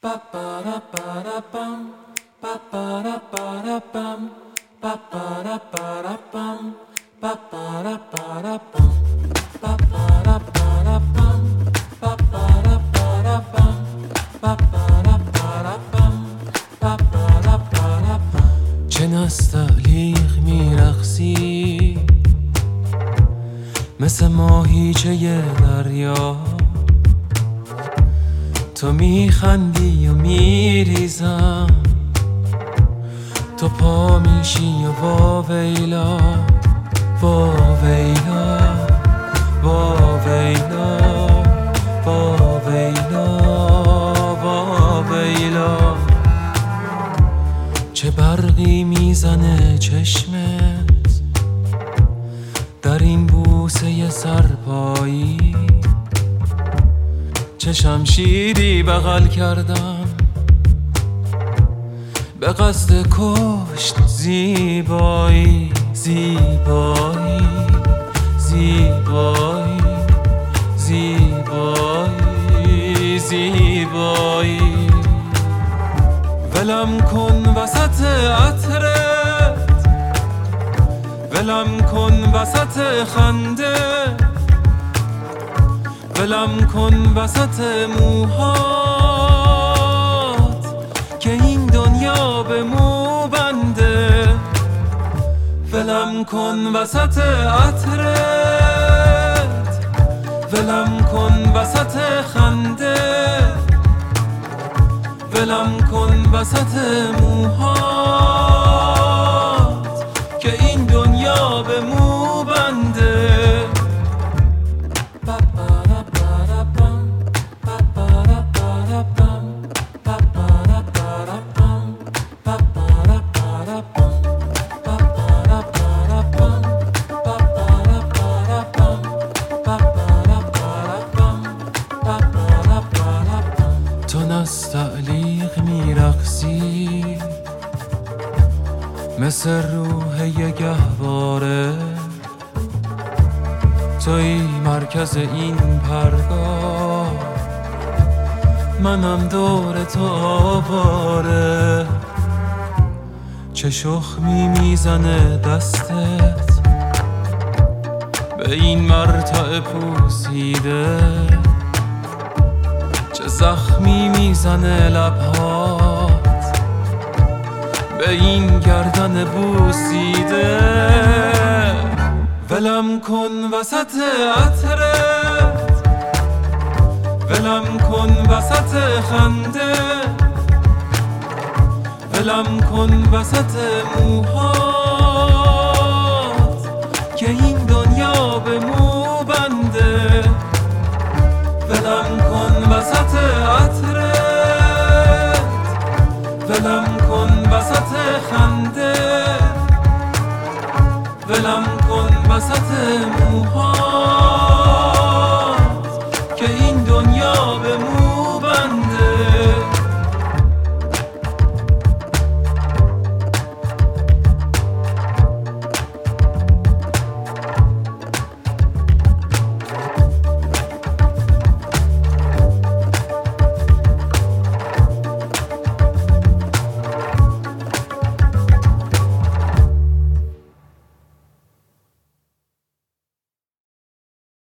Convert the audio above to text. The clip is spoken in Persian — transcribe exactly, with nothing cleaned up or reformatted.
چه نستعلیق میرقصی مثل ماهیچه دریا، تو میخندی و میریزم، تو پا میشی و واویلا واویلا واویلا واویلا واویلا. چه برقی میزنه چشمت در این بوسه سرپایی، چه شمشیری بغل کردم به قصد کشت زیبایی زیبایی زیبایی زیبایی زیبایی. ولم کن وسط عطرت، ولم کن وسط خنده، ولم کن وسط موهات که این دنیا به مو بنده. ولم کن وسط عطرت، ولم کن وسط خنده، ولم کن وسط موهات که این دنیا به مو بنده. تو نستعلیق میرقصی مثل روح یه گهواره، توی مرکز این پرگار، منم دور تو آواره. چه شخمی میزنه دستت به این مرتع پوسیده، چه زخمی میزنه لبهات به این گردن بوسیده. ولم کن وسط عطرت، ولم کن وسط خنده، ولم کن وسط موهات که این دنیا به مو بنده. ولم کن وسط عطرت، ولم کن وسط خنده، ولم کن وسط موهات که این دنیا به مو